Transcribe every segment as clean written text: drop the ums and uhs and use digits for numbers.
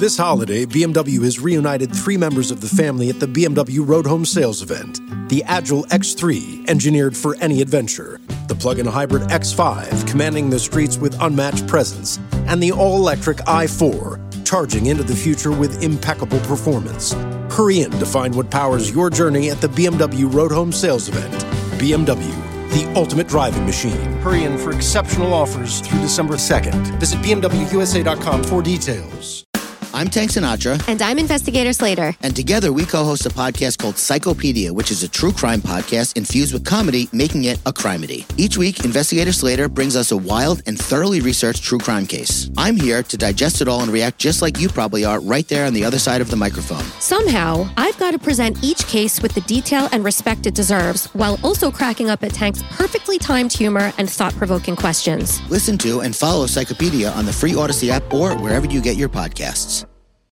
This holiday, BMW has reunited 3 members of the family at the BMW Road Home Sales event. The Agile X3, engineered for any adventure. The plug-in hybrid X5, commanding the streets with unmatched presence. And the all-electric i4, charging into the future with impeccable performance. Hurry in to find what powers your journey at the BMW Road Home Sales event. BMW, the ultimate driving machine. Hurry in for exceptional offers through December 2nd. Visit BMWUSA.com for details. I'm Tank Sinatra. And I'm Investigator Slater. And together we co-host a podcast called Psychopedia, which is a true crime podcast infused with comedy, making it a crimedy. Each week, Investigator Slater brings us a wild and thoroughly researched true crime case. I'm here to digest it all and react just like you probably are right there on the other side of the microphone. Somehow, I've got to present each case with the detail and respect it deserves, while also cracking up at Tank's perfectly timed humor and thought-provoking questions. Listen to and follow Psychopedia on the free Odyssey app or wherever you get your podcasts.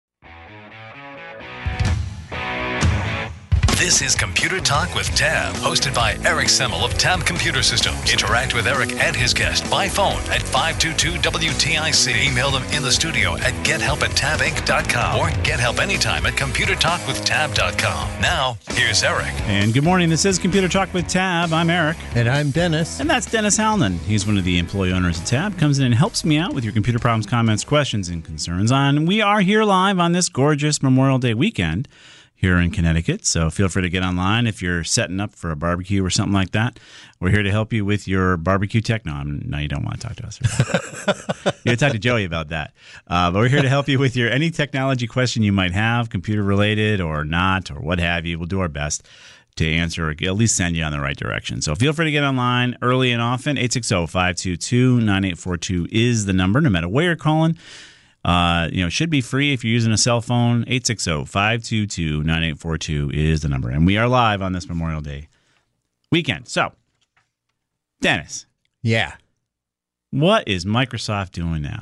This is Computer Talk with Tab, hosted by Eric Semmel of Tab Computer Systems. Interact with Eric and his guest by phone at 522-WTIC. Email them in the studio at gethelp@tabinc.com or get help anytime at computertalkwithtab.com. Now, here's Eric. And good morning. This is Computer Talk with Tab. I'm Eric. And I'm Dennis. And that's Dennis Halnan. He's one of the employee owners at Tab. Comes in and helps me out with your computer problems, comments, questions, and concerns. We are here live on this gorgeous Memorial Day weekend here in Connecticut, so feel free to get online if you're setting up for a barbecue or something like that. We're here to help you with your barbecue tech. No, you don't want to talk to us about that. You got to talk to Joey about that. But we're here to help you with your any technology question you might have, computer related or not, or what have you. We'll do our best to answer or at least send you on the right direction. So feel free to get online early and often. 860-522-9842 is the number, no matter where you're calling. It should be free if you're using a cell phone. 860-522-9842 is the number. And we are live on this Memorial Day weekend. So, Dennis. Yeah. What is Microsoft doing now?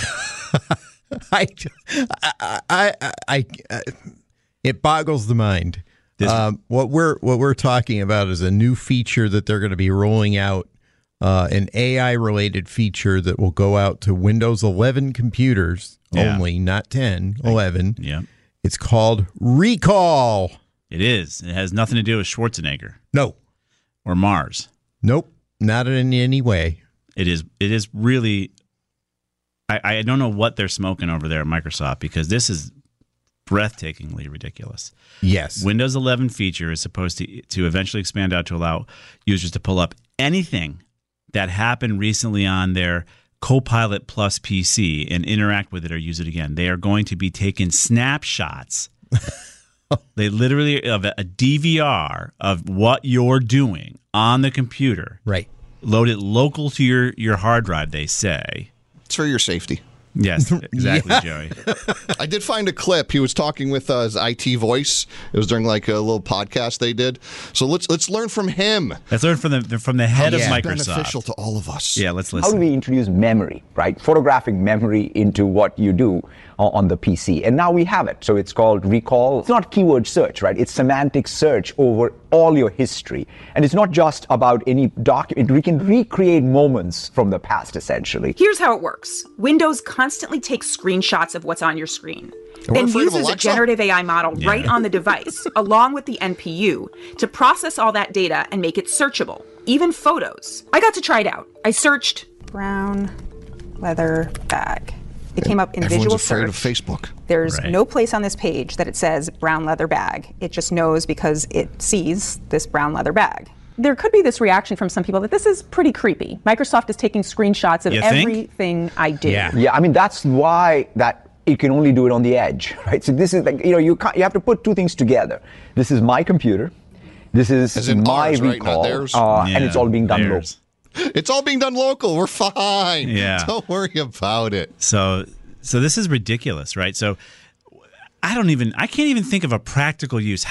It boggles the mind. What we're talking about is a new feature that they're going to be rolling out. An AI-related feature that will go out to Windows 11 computers only, not 10, 11. Yeah. It's called Recall. It is. It has nothing to do with Schwarzenegger. No. Or Mars. Nope. Not in any way. It is really... I don't know what they're smoking over there at Microsoft, because this is breathtakingly ridiculous. Yes. Windows 11 feature is supposed to eventually expand out to allow users to pull up anything that happened recently on their Copilot Plus PC and interact with it or use it again. They are going to be taking snapshots. They literally of a DVR of what you're doing on the computer. Right. Load it local to your hard drive, they say. It's for your safety. Yes, exactly, Joey. I did find a clip. He was talking with his IT voice. It was during like a little podcast they did. So let's learn from him. Let's learn from the head of Microsoft. Beneficial to all of us. Yeah, let's listen. How do we introduce memory, right? Photographic memory into what you do on the PC. And now we have it. So it's called Recall. It's not keyword search, right? It's semantic search over all your history. And it's not just about any document. We can recreate moments from the past, essentially. Here's how it works. Windows constantly takes screenshots of what's on your screen. Then uses a generative AI model right on the device, along with the NPU, to process all that data and make it searchable, even photos. I got to try it out. I searched brown leather bag. It came up in visual search. Everyone's afraid of Facebook. There's no place on this page that it says brown leather bag. It just knows because it sees this brown leather bag. There could be this reaction from some people that this is pretty creepy. Microsoft is taking screenshots of everything I do. Yeah, I mean, that's why that you can only do it on the edge, right? So this is like, you have to put two things together. This is my computer. This is my Recall, right? And it's all being done local. It's all being done local. We're fine. Yeah. Don't worry about it. So this is ridiculous, right? So I can't even think of a practical use.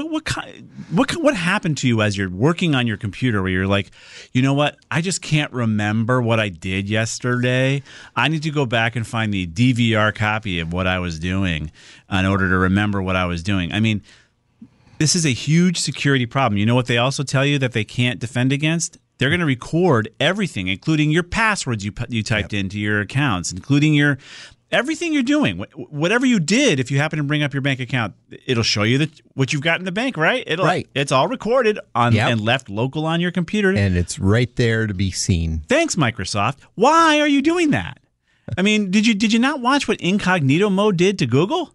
What happened to you as you're working on your computer where you're like, you know what? I just can't remember what I did yesterday. I need to go back and find the DVR copy of what I was doing in order to remember what I was doing. I mean, this is a huge security problem. You know what they also tell you that they can't defend against? They're going to record everything, including your passwords you typed into your accounts, including your Everything you're doing, whatever you did, if you happen to bring up your bank account, it'll show you what you've got in the bank, right? It's all recorded and left local on your computer. And it's right there to be seen. Thanks, Microsoft. Why are you doing that? I mean, did you not watch what incognito mode did to Google?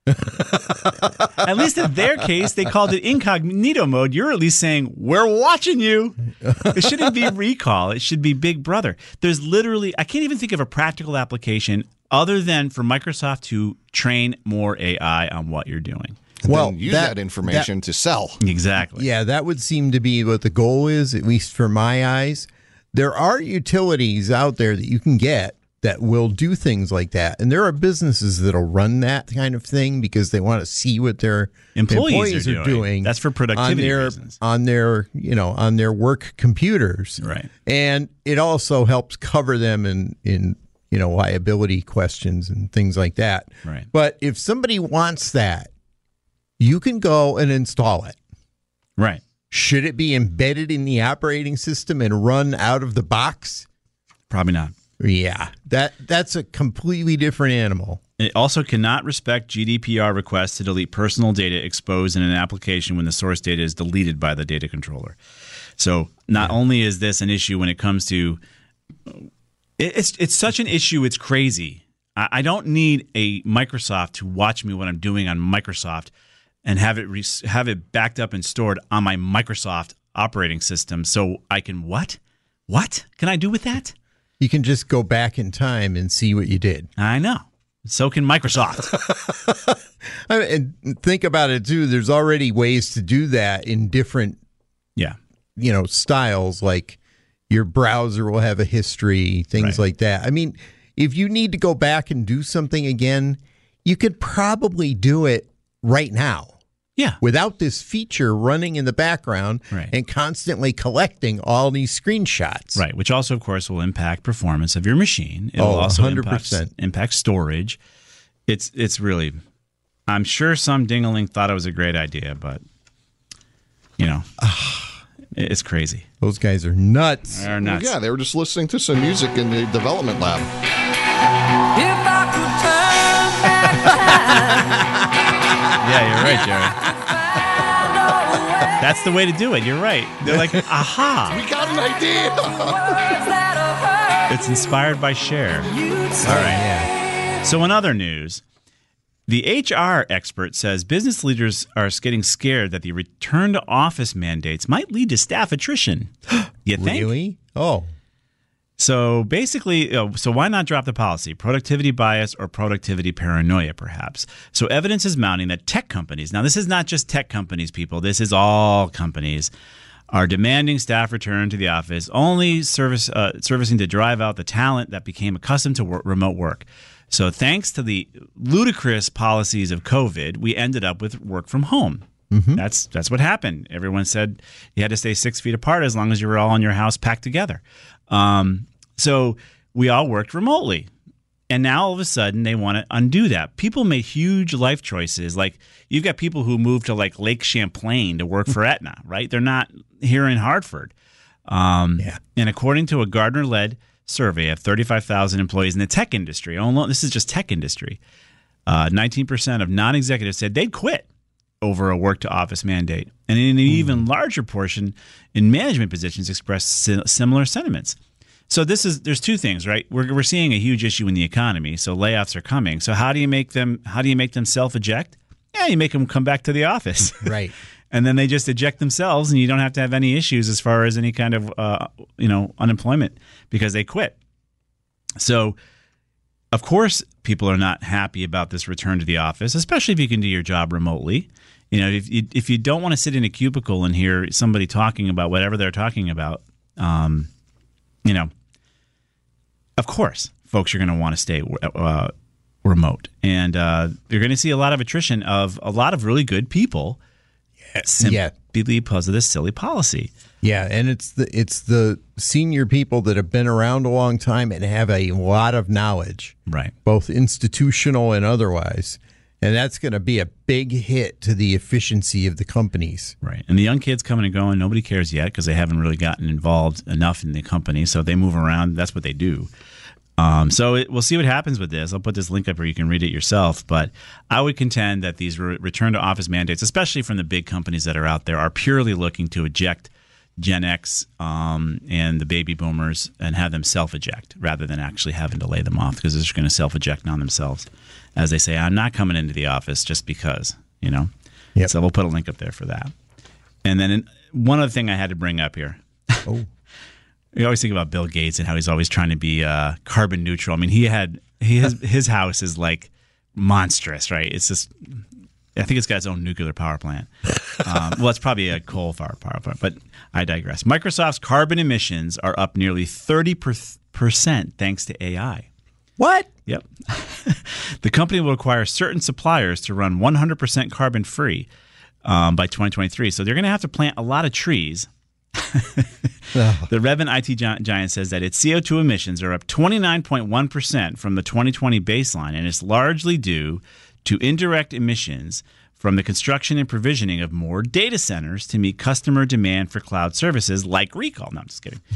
At least in their case, they called it incognito mode. You're at least saying, we're watching you. It shouldn't be recall. It should be Big Brother. There's literally, I can't even think of a practical application other than for Microsoft to train more AI on what you're doing. Well, use that information to sell. Exactly. Yeah, that would seem to be what the goal is, at least for my eyes. There are utilities out there that you can get that will do things like that. And there are businesses that'll run that kind of thing because they want to see what their employees are doing. That's for productivity reasons. On their work computers. Right. And it also helps cover them in liability questions and things like that. Right. But if somebody wants that, you can go and install it. Right. Should it be embedded in the operating system and run out of the box? Probably not. Yeah, that's a completely different animal. It also cannot respect GDPR requests to delete personal data exposed in an application when the source data is deleted by the data controller. So not only is this an issue when it comes to it's such an issue, it's crazy. I don't need a Microsoft to watch me what I'm doing on Microsoft and have it backed up and stored on my Microsoft operating system so I can what? What can I do with that? You can just go back in time and see what you did. I know. So can Microsoft. And think about it, too. There's already ways to do that in different styles. Like your browser will have a history, things like that. I mean, if you need to go back and do something again, you could probably do it right now. Yeah. Without this feature running in the background and constantly collecting all these screenshots. Right. Which also, of course, will impact performance of your machine. It will also 100%. Impact storage. It's really, I'm sure some ding-a-ling thought it was a great idea, but, it's crazy. Those guys are nuts. They're nuts. Yeah, they were just listening to some music in the development lab. If I could turn back time. Yeah, you're right, Jerry. That's the way to do it. You're right. They're like, aha. We got an idea. It's inspired by Cher. All right. Yeah. So in other news, the HR expert says business leaders are getting scared that the return to office mandates might lead to staff attrition. You think? Really? Oh. So basically, so why not drop the policy? Productivity bias or productivity paranoia, perhaps. So evidence is mounting that tech companies, now this is not just tech companies, people, this is all companies, are demanding staff return to the office, only servicing to drive out the talent that became accustomed to remote work. So thanks to the ludicrous policies of COVID, we ended up with work from home. Mm-hmm. That's what happened. Everyone said you had to stay 6 feet apart as long as you were all in your house packed together. So we all worked remotely. And now all of a sudden they want to undo that. People made huge life choices. Like you've got people who moved to like Lake Champlain to work for Aetna, right? They're not here in Hartford. And according to a Gartner-led survey of 35,000 employees in the tech industry, this is just tech industry, 19% of non-executives said they'd quit over a work-to-office mandate. And in an even larger portion in management positions expressed similar sentiments. So there's two things, right? We're seeing a huge issue in the economy, so layoffs are coming. So how do you make them self-eject? Yeah, you make them come back to the office. Right. And then they just eject themselves, and you don't have to have any issues as far as any kind of unemployment because they quit. So of course, people are not happy about this return to the office, especially if you can do your job remotely. If you don't want to sit in a cubicle and hear somebody talking about whatever they're talking about, of course, folks are going to want to stay remote. And you're going to see a lot of attrition of a lot of really good people simply because of this silly policy. Yeah, and it's the senior people that have been around a long time and have a lot of knowledge, right? Both institutional and otherwise. And that's going to be a big hit to the efficiency of the companies. Right. And the young kids coming and going, nobody cares yet because they haven't really gotten involved enough in the company. So they move around. That's what they do. We'll see what happens with this. I'll put this link up where you can read it yourself. But I would contend that these return to office mandates, especially from the big companies that are out there, are purely looking to eject Gen X and the baby boomers and have them self-eject rather than actually having to lay them off, because they're just going to self-eject on themselves. As they say, I'm not coming into the office just because, Yep. So we'll put a link up there for that. And then one other thing I had to bring up here. Oh. You always think about Bill Gates and how he's always trying to be carbon neutral. I mean, his house is like monstrous, right? It's just, I think it's got its own nuclear power plant. Well, it's probably a coal-fired power plant, but I digress. Microsoft's carbon emissions are up nearly 30% thanks to AI. What? Yep. The company will require certain suppliers to run 100% carbon-free by 2023. So they're going to have to plant a lot of trees. The Revit IT giant says that its CO2 emissions are up 29.1% from the 2020 baseline, and it's largely due to indirect emissions from the construction and provisioning of more data centers to meet customer demand for cloud services like Recall. No, I'm just kidding.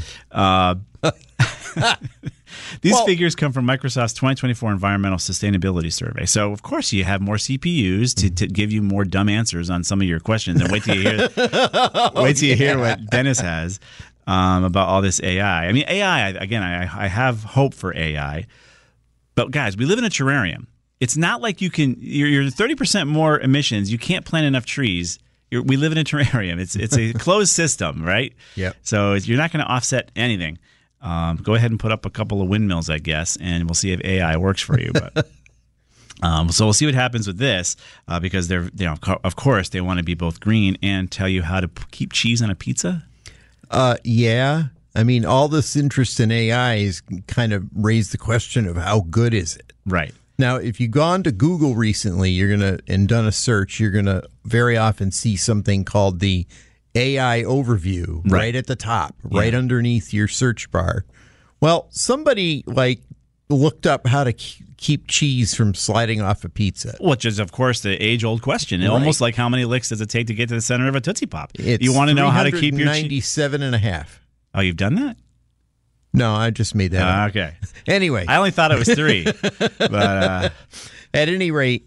These figures come from Microsoft's 2024 Environmental Sustainability Survey. So, of course, you have more CPUs to give you more dumb answers on some of your questions. And wait till you hear what Dennis has about all this AI. I mean, AI, again, I have hope for AI. But, guys, we live in a terrarium. It's not like you're 30% more emissions. You can't plant enough trees. We live in a terrarium. It's a closed system, right? Yeah. So you're not going to offset anything. Go ahead and put up a couple of windmills, I guess, and we'll see if AI works for you. But so we'll see what happens with this because they're, of course, they want to be both green and tell you how to keep cheese on a pizza. Yeah. I mean, all this interest in AI is kind of raised the question of how good is it? Right. Now, if you've gone to Google recently, and done a search, you're gonna very often see something called the AI overview right at the top, right underneath your search bar. Well, somebody looked up how to keep cheese from sliding off a pizza. Which is, of course, the age-old question. Right. Almost like how many licks does it take to get to the center of a Tootsie Pop? You want to know how to keep your cheese? 97.5. Oh, you've done that? No, I just made that up. Okay. Anyway. I only thought it was 3. But at any rate,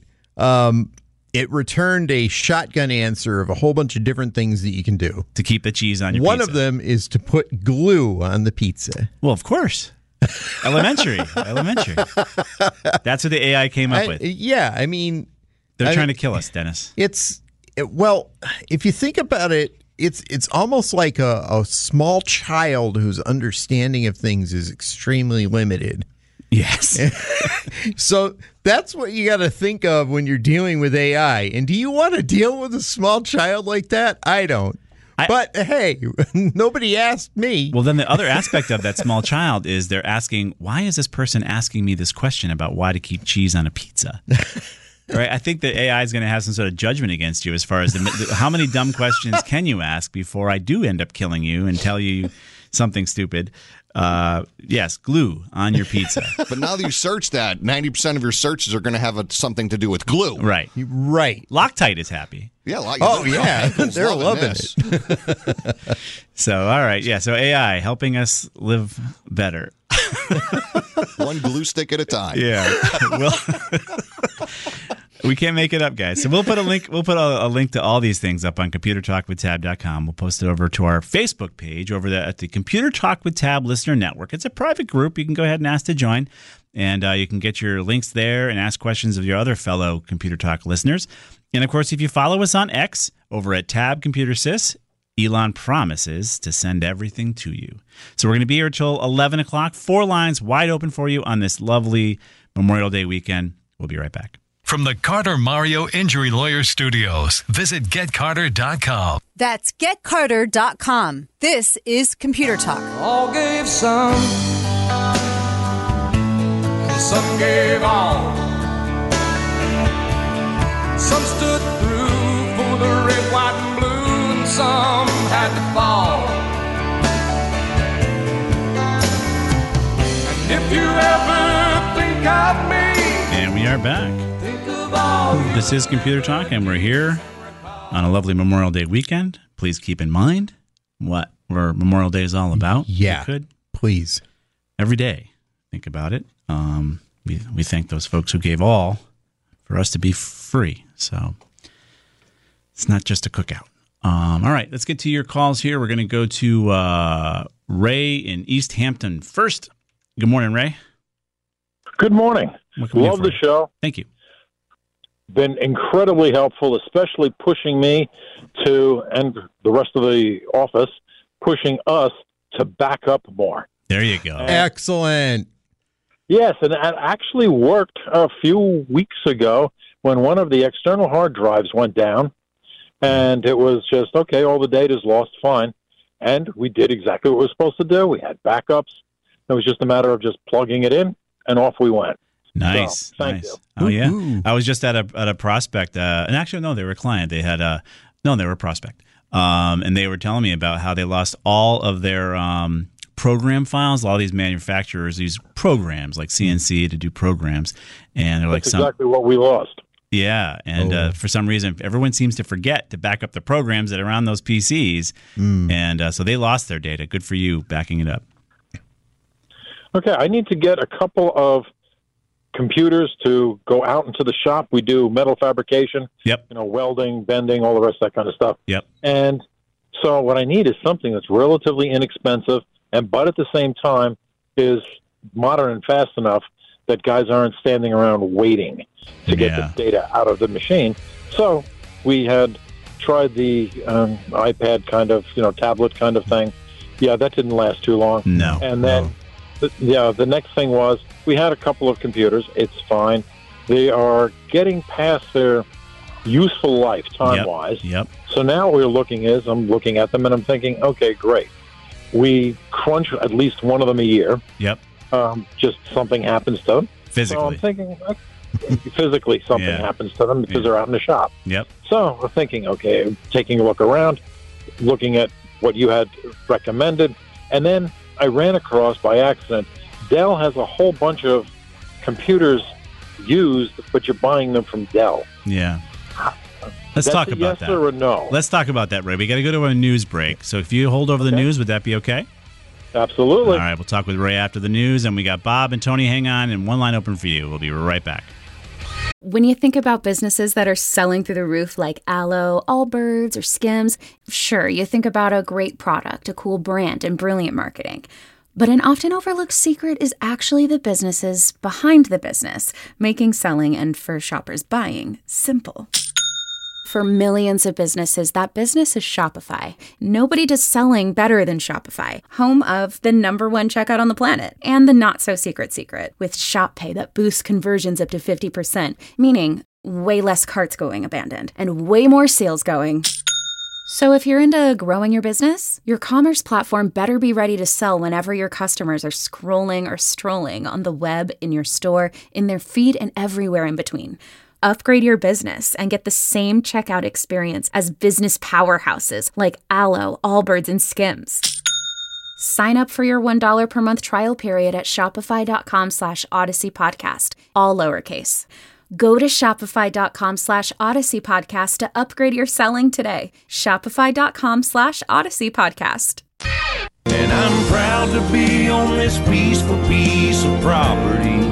it returned a shotgun answer of a whole bunch of different things that you can do to keep the cheese on your One pizza. of them is to put glue on the pizza. Well, of course. Elementary. That's what the AI came up with. Yeah, I mean... They're trying to kill us, Dennis. Well, if you think about it, it's almost like a small child whose understanding of things is extremely limited. Yes. So that's what you got to think of when you're dealing with AI. And do you want to deal with a small child like that? I don't. But hey, nobody asked me. Well, then the other aspect of that small child is they're asking, why is this person asking me this question about why to keep cheese on a pizza? Right? I think the AI is going to have some sort of judgment against you as far as how many dumb questions can you ask before I do end up killing you and tell you something stupid. Yes, glue on your pizza. But now that you search that, 90% of your searches are going to have something to do with glue. Right. Loctite is happy. Yeah. They're loving it. So, all right. Yeah. So AI helping us live better. One glue stick at a time. Yeah. Well, we can't make it up, guys. So we'll put a link. We'll put a link to all these things up on ComputerTalkWithTab.com. We'll post it over to our Facebook page over there at the Computer Talk with Tab Listener Network. It's a private group. You can go ahead and ask to join, and you can get your links there and ask questions of your other fellow Computer Talk listeners. And of course, if you follow us on X over at Tab Computer Sys, Elon promises to send everything to you. So we're going to be here till 11 o'clock. 4 lines wide open for you on this lovely Memorial Day weekend. We'll be right back. From the Carter Mario Injury Lawyer Studios, visit GetCarter.com. That's GetCarter.com. This is Computer Talk. All gave some, and some gave all. Some stood through for the red, white, and blue, and some had to fall. And if you ever think of me, and we are back. This is Computer Talk, and we're here on a lovely Memorial Day weekend. Please keep in mind what Memorial Day is all about. Yeah, please. Every day think about it. We thank those folks who gave all for us to be free. So it's not just a cookout. All right, let's get to your calls here. We're going to go to Ray in East Hampton first. Good morning, Ray. Good morning. Love the show. Thank you. Been incredibly helpful, especially pushing me to, and the rest of the office, pushing us to back up more. There you go. Excellent. Yes, and it actually worked a few weeks ago when one of the external hard drives went down, and it was just, okay, all the data's lost, fine. And we did exactly what we were supposed to do. We had backups. It was just a matter of just plugging it in, and off we went. Nice. So, thank you. Oh, yeah. I was just at a prospect, and actually, no, they were a client. They had they were a prospect. And they were telling me about how they lost all of their program files. All these manufacturers, these programs like CNC to do programs, and they're like, that's exactly what we lost. Yeah, and for some reason, everyone seems to forget to back up the programs that are on those PCs, and so they lost their data. Good for you backing it up. Okay, I need to get a couple of computers to go out into the shop. We do metal fabrication, welding, bending, all the rest of that kind of stuff. Yep. And so what I need is something that's relatively inexpensive, but at the same time is modern and fast enough that guys aren't standing around waiting to get the data out of the machine. So we had tried the iPad kind of, tablet kind of thing. Yeah, that didn't last too long. No. And then, the next thing was we had a couple of computers. It's fine. They are getting past their useful life time-wise. Yep. So now what we're looking is I'm looking at them and I'm thinking, okay, great. We crunch at least one of them a year. Yep. Just something happens to them. Physically. So I'm thinking physically something happens to them because they're out in the shop. Yep. So we're thinking, okay, taking a look around, looking at what you had recommended, and then I ran across by accident, Dell has a whole bunch of computers used, but you're buying them from Dell. Yeah. Let's talk about that. Yes or a no? Let's talk about that, Ray. We got to go to a news break. So if you hold over the news, would that be okay? Absolutely. All right, we'll talk with Ray after the news, and we got Bob and Tony. Hang on, and one line open for you. We'll be right back. When you think about businesses that are selling through the roof like Aloe, Allbirds, or Skims, sure, you think about a great product, a cool brand, and brilliant marketing. But an often overlooked secret is actually the businesses behind the business, making selling and for shoppers buying simple. For millions of businesses, that business is Shopify. Nobody does selling better than Shopify, home of the #1 checkout on the planet and the not-so-secret secret with Shop Pay that boosts conversions up to 50%, meaning way less carts going abandoned and way more sales going. So if you're into growing your business, your commerce platform better be ready to sell whenever your customers are scrolling or strolling on the web, in your store, in their feed, and everywhere in between. Upgrade your business and get the same checkout experience as business powerhouses like Aloe, Allbirds, and Skims. Sign up for your $1 per month trial period at shopify.com/Odyssey Podcast, all lowercase. Go to shopify.com/Odyssey Podcast to upgrade your selling today. Shopify.com/Odyssey Podcast. And I'm proud to be on this peaceful piece of property.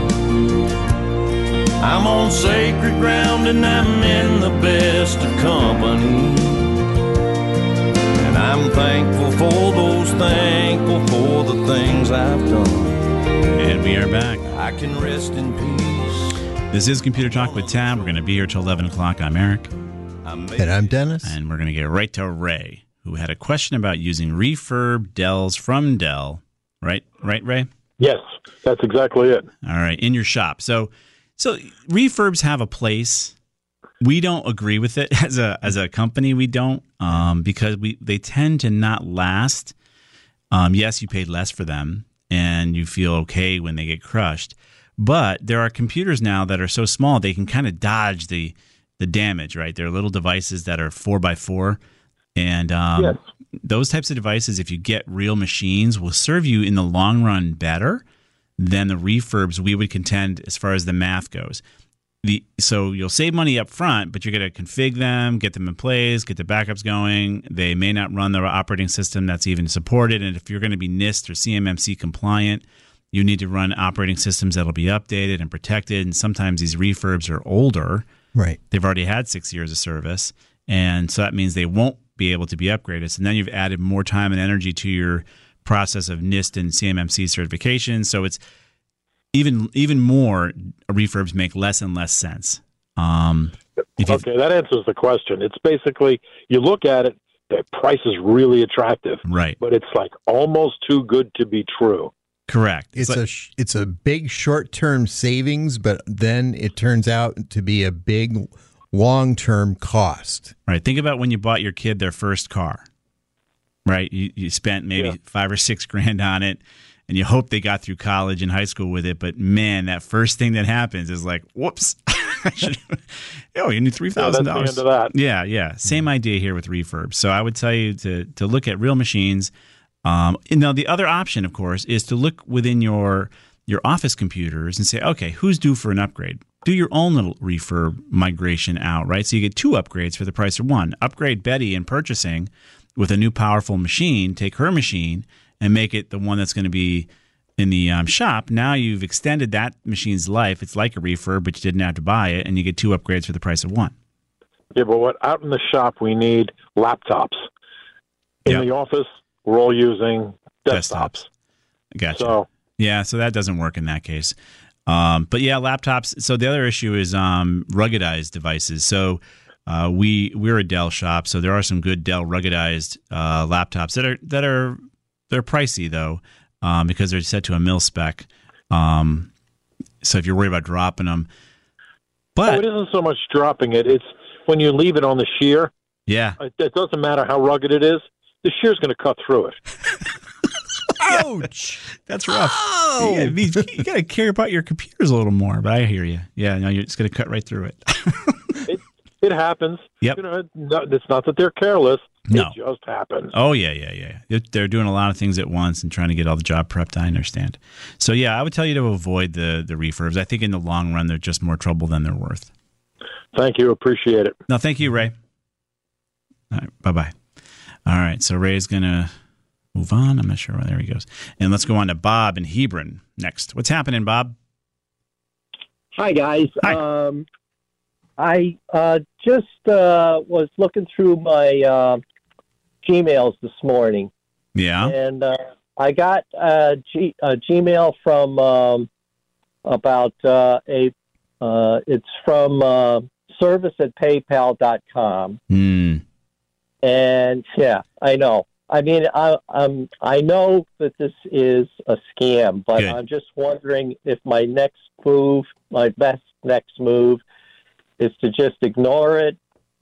I'm on sacred ground and I'm in the best of company. And I'm thankful for those, thankful for the things I've done. And we are back. I can rest in peace. This is Computer Talk with Tab. We're going to be here till 11 o'clock. I'm Eric. And I'm Dennis. And we're going to get right to Ray, who had a question about using refurb Dells from Dell. Right, Ray? Yes, that's exactly it. All right, in your shop. So refurbs have a place. We don't agree with it as a company. We don't because they tend to not last. Yes, you paid less for them, and you feel okay when they get crushed. But there are computers now that are so small they can kind of dodge the damage. Right, they're little devices that are 4x4, and yes. Those types of devices, if you get real machines, will serve you in the long run better than the refurbs we would contend as far as the math goes. So you'll save money up front, but you're going to config them, get them in place, get the backups going. They may not run the operating system that's even supported. And if you're going to be NIST or CMMC compliant, You need to run operating systems that'll be updated and protected. And sometimes these refurbs are older. Right. They've already had 6 years of service. And so that means they won't be able to be upgraded. So then you've added more time and energy to your process of NIST and CMMC certification. So it's even more refurbs make less and less sense. Okay, that answers the question. It's basically, you look at it, the price is really attractive. Right. But it's like almost too good to be true. Correct. It's a big short-term savings, but then it turns out to be a big long-term cost. Right. Think about when you bought your kid their first car. Right. You spent maybe $5 or $6 grand on it, and you hope they got through college and high school with it. But man, that first thing that happens is like, whoops. You need $3,000. That's the end of that. Yeah. Same idea here with refurbs. So I would tell you to look at real machines. Now, the other option, of course, is to look within your office computers and say, okay, who's due for an upgrade? Do your own little refurb migration out, right? So you get 2 upgrades for the price of 1. Upgrade Betty in purchasing with a new powerful machine. Take her machine and make it the one that's going to be in the shop. Now you've extended that machine's life. It's like a refurb, but you didn't have to buy it, and you get 2 upgrades for the price of 1. Yeah, but out in the shop, we need laptops. In the office, we're all using desktops. Gotcha. So that doesn't work in that case. But yeah, laptops. So the other issue is ruggedized devices. So we're a Dell shop, so there are some good Dell ruggedized laptops they're pricey though, because they're set to a mil spec. So if you're worried about dropping them, but it isn't so much dropping it; it's when you leave it on the shear. Yeah, it doesn't matter how rugged it is; the shear's going to cut through it. Ouch! That's rough. Oh! You got to care about your computers a little more. But I hear you. Yeah, no, you're just going to cut right through it. It happens. Yep. It's not that they're careless. No. It just happens. Oh, yeah. They're doing a lot of things at once and trying to get all the job prepped, I understand. So, yeah, I would tell you to avoid the refurbs. I think in the long run, they're just more trouble than they're worth. Thank you. Appreciate it. No, thank you, Ray. All right, bye-bye. All right, so Ray's going to move on. I'm not sure. There he goes. And let's go on to Bob in Hebron next. What's happening, Bob? Hi, guys. Hi. I just was looking through my Gmails this morning. Yeah. And I got a Gmail from about it's from service@paypal.com. And yeah, I know. I mean, I know that this is a scam, but I'm just wondering if my next move is to just ignore it,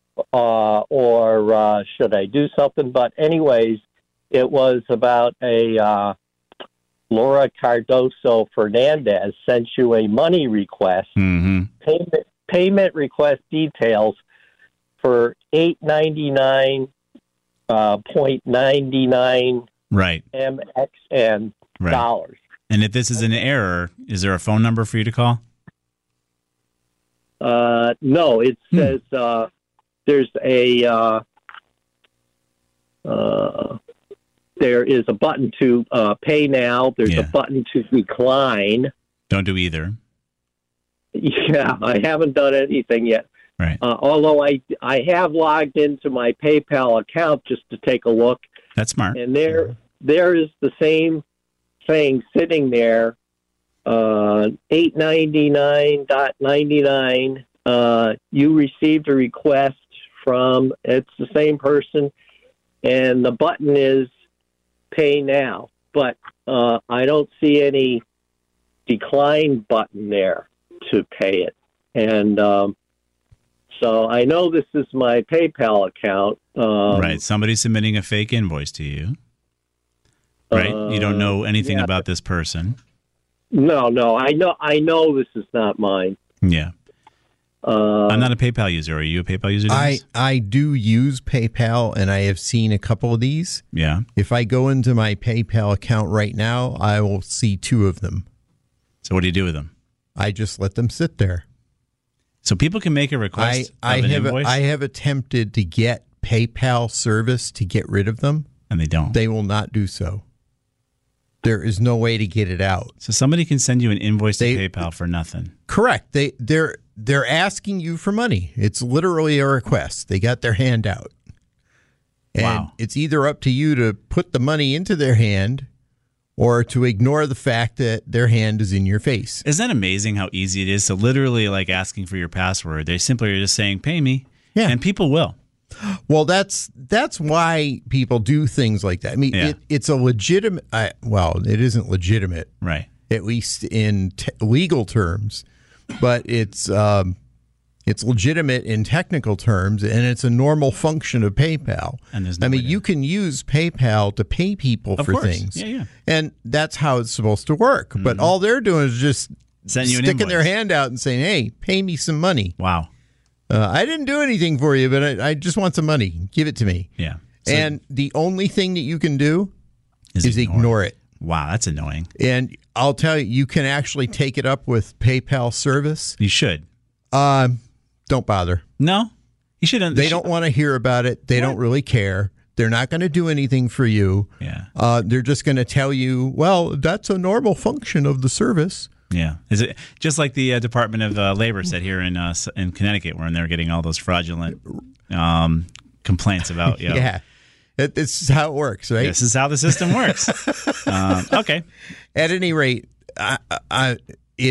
or should I do something? But anyways, it was about a Laura Cardoso Fernandez sent you a money request, payment request details for $899.99 right MXN dollars. And if this is an error, is there a phone number for you to call? No, it says there's there is a button to pay now. There's a button to decline. Don't do either. Yeah, I haven't done anything yet. Right. Although I have logged into my PayPal account just to take a look. That's smart. And there is the same thing sitting there. $899.99. You received a request from, it's the same person, and the button is pay now. But I don't see any decline button there to pay it. And so I know this is my PayPal account. Right. Somebody's submitting a fake invoice to you. Right. You don't know anything about this person. No. I know this is not mine. Yeah. I'm not a PayPal user. Are you a PayPal user? I do use PayPal, and I have seen a couple of these. Yeah. If I go into my PayPal account right now, I will see 2 of them. So what do you do with them? I just let them sit there. So people can make a request of an invoice? I have attempted to get PayPal service to get rid of them. And they don't. They will not do so. there is no way to get it out. So somebody can send you an invoice to PayPal for nothing. Correct. They're asking you for money. It's literally a request. They got their hand out. And it's either up to you to put the money into their hand or to ignore the fact that their hand is in your face. Isn't that amazing how easy it is? So literally like asking for your password. They simply are just saying, pay me. Yeah. And people will. Well, that's why people do things like that. I mean, it's a legitimate, it isn't legitimate. Right. At least in legal terms. But it's legitimate in technical terms, and it's a normal function of PayPal. And there's you can use PayPal to pay people for things. Yeah. And that's how it's supposed to work. Mm-hmm. But all they're doing is just sticking their hand out and saying, hey, pay me some money. Wow. I didn't do anything for you, but I just want some money. Give it to me. Yeah. And the only thing that you can do is ignore it. Wow, that's annoying. And I'll tell you, you can actually take it up with PayPal service. You should. Don't bother. No, you shouldn't. They don't want to hear about it. They don't really care. They're not going to do anything for you. Yeah. They're just going to tell you, well, that's a normal function of the service. Yeah. Is it just like the Department of Labor said here in Connecticut, when they're getting all those fraudulent complaints about? Yeah. This is how it works, right? This is how the system works. Okay. At any rate, that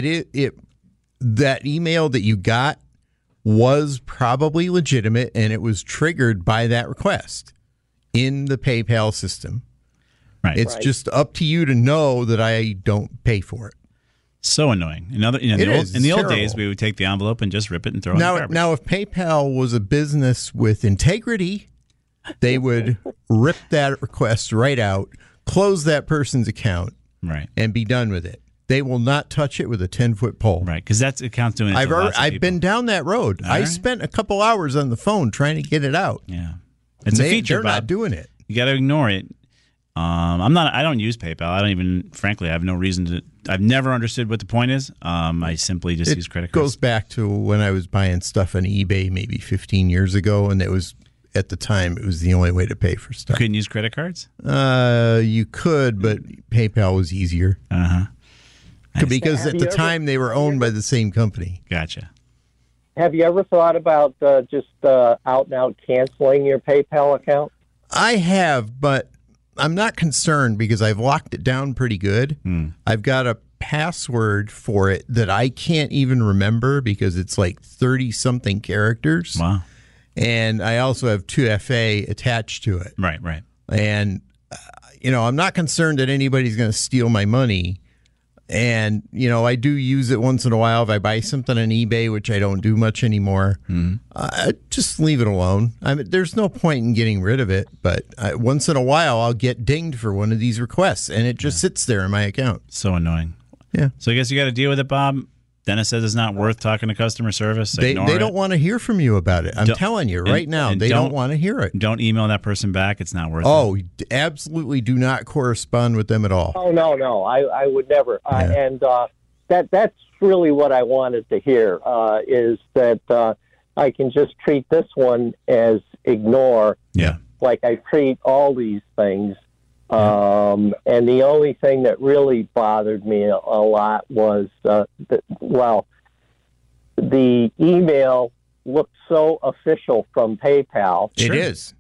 email that you got was probably legitimate, and it was triggered by that request in the PayPal system. Right. It's just up to you to know that I don't pay for it. So annoying. In the old days, we would take the envelope and just rip it and throw it in the garbage. Now, if PayPal was a business with integrity, they would rip that request right out, close that person's account, right, and be done with it. They will not touch it with a 10-foot pole. Right, because that's account's doing it. I've been down that road. I spent a couple hours on the phone trying to get it out. Yeah, it's a feature. They're not doing it. You got to ignore it. I don't use PayPal. I don't even, frankly, I have no reason to. I've never understood what the point is. I simply just use credit cards. It goes back to when I was buying stuff on eBay maybe 15 years ago, and it was. At the time, it was the only way to pay for stuff. You couldn't use credit cards? You could, but PayPal was easier. Because at the time, they were owned by the same company. Gotcha. Have you ever thought about just out-and-out canceling your PayPal account? I have, but I'm not concerned because I've locked it down pretty good. I've got a password for it that I can't even remember because it's like 30-something characters. Wow. And I also have 2FA attached to it. Right. And, I'm not concerned that anybody's going to steal my money. And, I do use it once in a while. If I buy something on eBay, which I don't do much anymore, just leave it alone. I mean, there's no point in getting rid of it. But once in a while, I'll get dinged for one of these requests. And it just sits there in my account. So annoying. Yeah. So I guess you got to deal with it, Bob. Dennis says it's not worth talking to customer service. They don't want to hear from you about it. I'm telling you right now, they don't want to hear it. Don't email that person back. It's not worth it. Oh, absolutely do not correspond with them at all. Oh, no. I would never. And that's really what I wanted to hear, is that I can just treat this one as ignore. Yeah. Like I treat all these things. And the only thing that really bothered me a lot was, the email looked so official from PayPal. It is.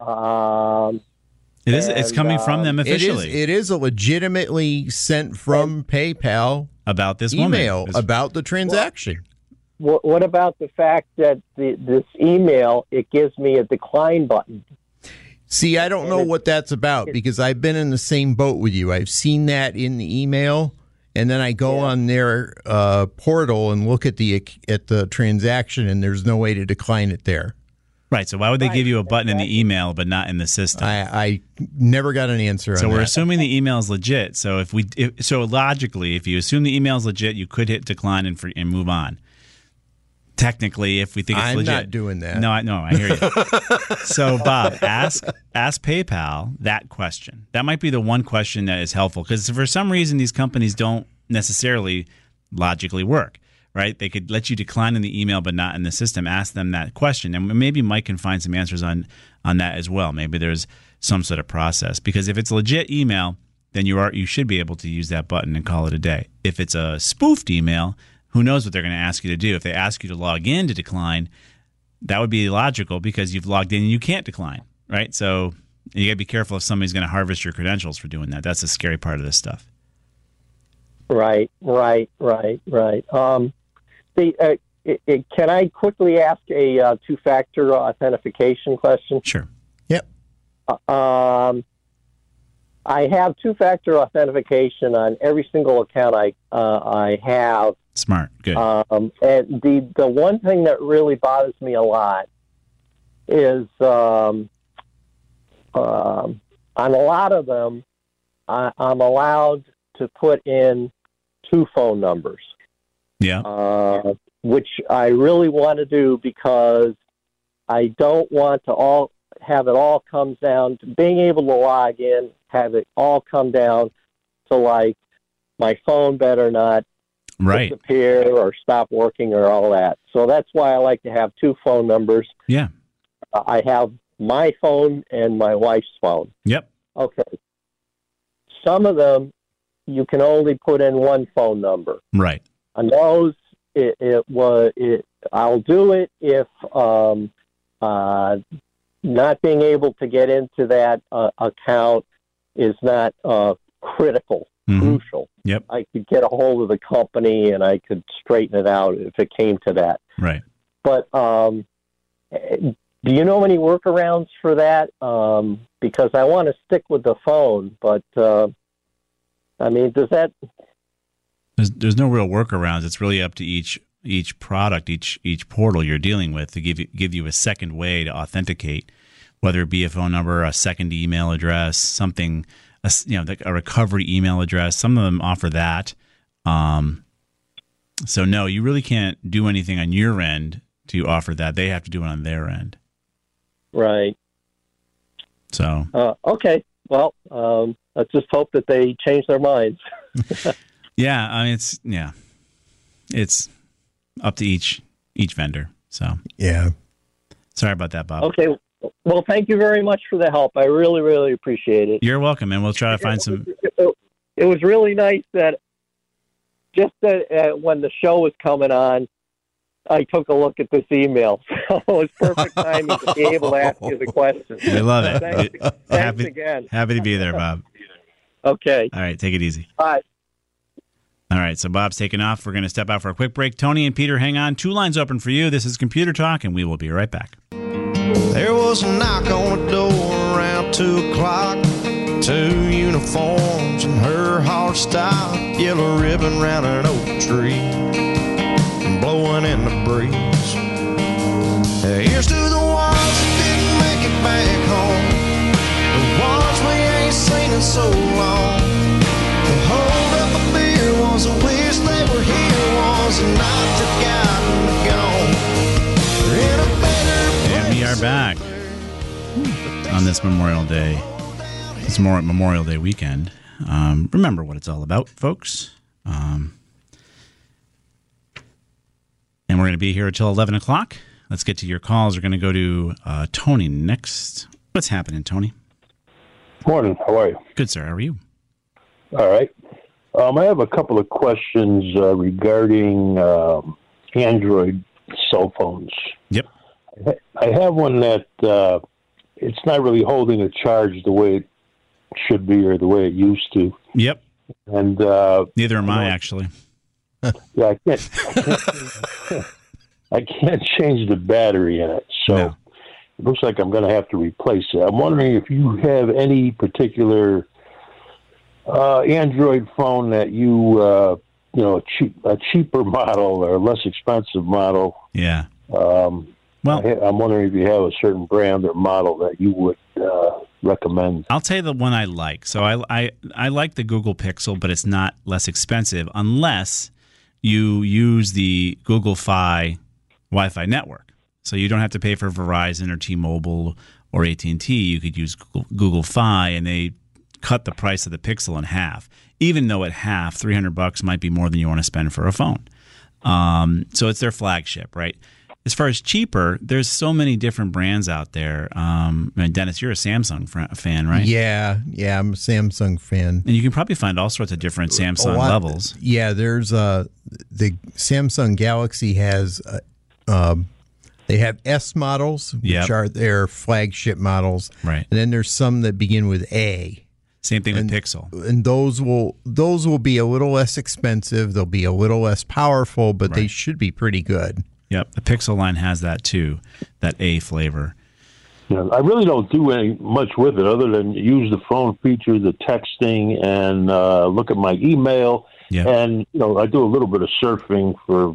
It is. It's coming from them officially. It is a legitimately sent from PayPal about this email about the transaction. What about the fact that this email, it gives me a decline button? See, I don't know what that's about because I've been in the same boat with you. I've seen that in the email, and then I go on their portal and look at the transaction, and there's no way to decline it there. Right. So why would they give you a button in the email but not in the system? I never got an answer on that. So we're assuming the email is legit. So logically, if you assume the email is legit, you could hit decline and move on. Technically, if we think it's legit. I'm not doing that. No, I hear you. So, Bob, ask PayPal that question. That might be the one question that is helpful because for some reason these companies don't necessarily logically work, right? They could let you decline in the email but not in the system. Ask them that question, and maybe Mike can find some answers on that as well. Maybe there's some sort of process because if it's a legit email, then you should be able to use that button and call it a day. If it's a spoofed email, who knows what they're going to ask you to do. If they ask you to log in to decline, that would be illogical because you've logged in and you can't decline, right? So you got to be careful if somebody's going to harvest your credentials for doing that. That's the scary part of this stuff. Right. Can I quickly ask a two-factor authentication question? Sure. Yep. I have two-factor authentication on every single account I have. Smart. Good. And the one thing that really bothers me a lot is on a lot of them, I'm allowed to put in 2 phone numbers. Yeah. Which I really want to do because I don't want to have it all comes down to being able to log in, have it all come down to like my phone better not disappear or stop working or all that. So that's why I like to have 2 phone numbers. Yeah. I have my phone and my wife's phone. Yep. Okay. Some of them you can only put in 1 phone number. Right. On those, I'll do it if not being able to get into that account is not crucial. Yep. I could get a hold of the company and I could straighten it out if it came to that. Right. But do you know any workarounds for that? Because I want to stick with the phone, but I mean, does that? There's no real workarounds. It's really up to each product, each portal you're dealing with to give you a second way to authenticate, whether it be a phone number, a second email address, something, a recovery email address. Some of them offer that. So no, you really can't do anything on your end to offer that. They have to do it on their end. Right. So. Okay. Well, let's just hope that they change their minds. Yeah, I mean it's up to each vendor. So yeah, sorry about that, Bob. Okay, well, thank you very much for the help. I really, really appreciate it. You're welcome, and we'll try to find some. It was really nice that just when the show was coming on, I took a look at this email. So it was perfect timing to be able to ask you the question. We love it. Thanks again. Happy to be there, Bob. Okay. All right, take it easy. Bye. All right, so Bob's taking off. We're going to step out for a quick break. Tony and Peter, hang on. 2 lines open for you. This is Computer Talk, and we will be right back. There was a knock on the door around 2 o'clock. 2 uniforms and her heart stopped. Yellow ribbon round an oak tree, blowing in the breeze. Here's to the ones that didn't make it back home, the ones we ain't seen in so long. The hold up a beer was a wish they were here, was not forgotten, gone. We're in a better place. And we are back on this Memorial Day. It's Memorial Day weekend. Remember what it's all about, folks. And we're going to be here until 11 o'clock. Let's get to your calls. We're going to go to Tony next. What's happening, Tony? Morning. How are you? Good, sir. How are you? All right. I have a couple of questions regarding Android cell phones. Yep. I have one that it's not really holding a charge the way it should be or the way it used to. Yep. And neither am I, actually. Yeah, I can't change the battery in it, so it looks like I'm going to have to replace it. I'm wondering if you have any particular Android phone that you a cheaper model or less expensive model. Yeah. Well, I'm wondering if you have a certain brand or model that you would recommend. I'll tell you the one I like. So I like the Google Pixel, but it's not less expensive unless you use the Google Fi Wi-Fi network. So you don't have to pay for Verizon or T-Mobile or AT&T. You could use Google Fi, and they cut the price of the Pixel in half. Even though at half, $300 might be more than you want to spend for a phone. So it's their flagship, right? as far as cheaper, there's so many different brands out there. Dennis, you're a Samsung fan, right? Yeah, I'm a Samsung fan. And you can probably find all sorts of different Samsung levels. Yeah, there's the Samsung Galaxy has they have S models, which are their flagship models, right? And then there's some that begin with A. Same thing with Pixel. And those will be a little less expensive. They'll be a little less powerful, but they should be pretty good. Yep, the Pixel line has that too, that A flavor. Yeah, I really don't do much with it other than use the phone feature, the texting, and look at my email. Yeah. And I do a little bit of surfing for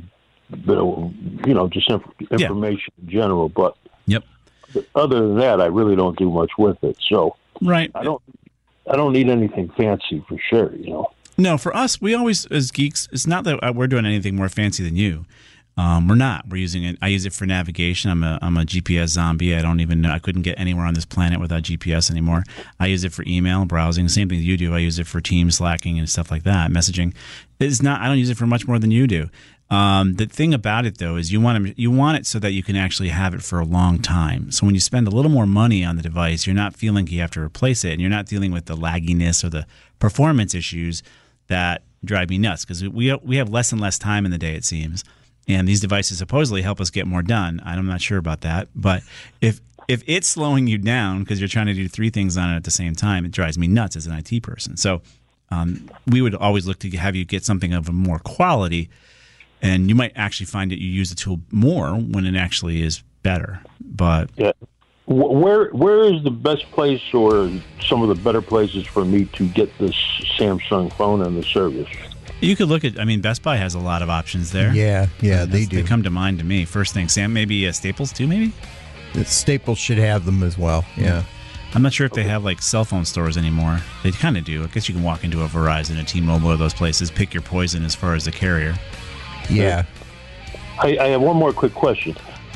just information in general. But other than that, I really don't do much with it. So right, I don't need anything fancy for sure. No, for us, we always as geeks. It's not that we're doing anything more fancy than you. We're not. We're using it. I use it for navigation. I'm a GPS zombie. I don't even know. I couldn't get anywhere on this planet without GPS anymore. I use it for email, browsing. Same thing you do. I use it for Teams, Slacking, and stuff like that. Messaging. It's not. I don't use it for much more than you do. The thing about it though is you want it so that you can actually have it for a long time. So when you spend a little more money on the device, you're not feeling you have to replace it, and you're not dealing with the lagginess or the performance issues that drive me nuts because we have less and less time in the day, it seems. And these devices supposedly help us get more done. I'm not sure about that. But if it's slowing you down because you're trying to do 3 things on it at the same time, it drives me nuts as an IT person. So we would always look to have you get something of a more quality, and you might actually find that you use the tool more when it actually is better. But yeah. Where is the best place or some of the better places for me to get this Samsung phone and the service? You could look at, Best Buy has a lot of options there. Yeah, they do. They come to mind to me. First thing, Sam, maybe Staples too, maybe? Staples should have them as well, yeah. I'm not sure if they have like cell phone stores anymore. They kind of do. I guess you can walk into a Verizon, a T-Mobile, or those places, pick your poison as far as the carrier. Yeah. I have one more quick question.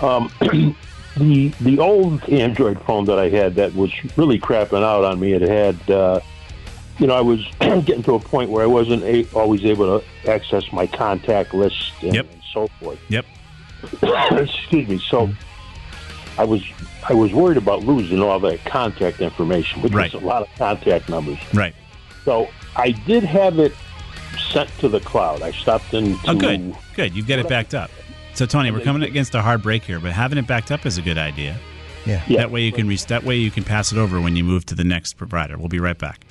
The old Android phone that I had that was really crapping out on me, it had... I was getting to a point where I wasn't always able to access my contact list and so forth. Yep. Excuse me. So I was worried about losing all that contact information, which was a lot of contact numbers. Right. So I did have it sent to the cloud. I stopped into... Oh, good. You've got it backed up. So, Tony, we're coming against a hard break here, but having it backed up is a good idea. Yeah. That way you can pass it over when you move to the next provider. We'll be right back.